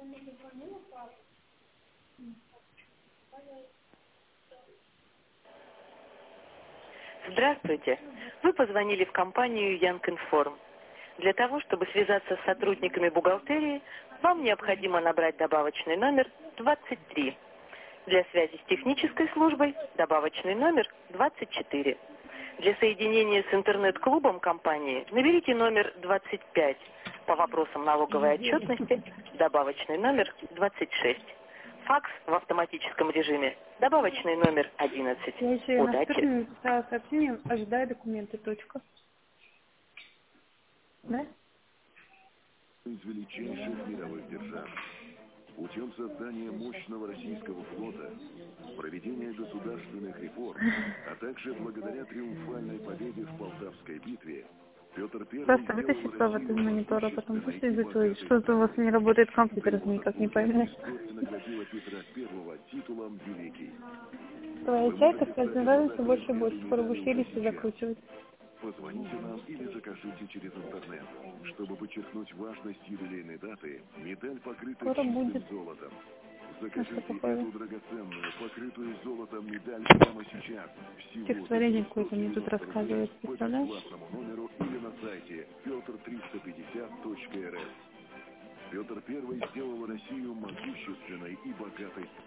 Здравствуйте. Вы позвонили в компанию Young Inform. Для того, чтобы связаться с сотрудниками бухгалтерии, вам необходимо набрать добавочный номер 23. Для связи с технической службой добавочный номер 24. Для соединения с интернет-клубом компании наберите номер 25. По вопросам налоговой отчетности добавочный номер 26. Факс в автоматическом режиме добавочный номер 11. Я еще и на Удачи! спиртную написала сообщение, ожидаю документы, точка. Да? Из величайших мировых держав. Путем создания мощного российского флота, проведения государственных реформ, а также благодаря триумфальной победе в Полтавской битве, Петр I Просто вытащи сделал провод из Россию монитора, потом пусть могущественной и изучит. богатой Что-то у вас не работает компьютер, Его никак не сотрудничество поймешь. история наградила Петра I титулом «Великий». Твоя Вы чайка можете стать стать нравится обладателем больше и больше. этой Скоро медали будешь уже листья сейчас. закручивать. Позвоните нам или закажите через интернет. Чтобы подчеркнуть важность юбилейной даты, медаль покрыта Скоро чистым будет. золотом. А что Закажите такое? эту драгоценную, покрытую золотом медаль прямо сейчас, всего за Стихотворение какое-то мне тут 990 рублей рассказывает, по представляешь? бесплатному номеру или на сайте petr350.rs. Петр I сделал Россию могущественной и богатой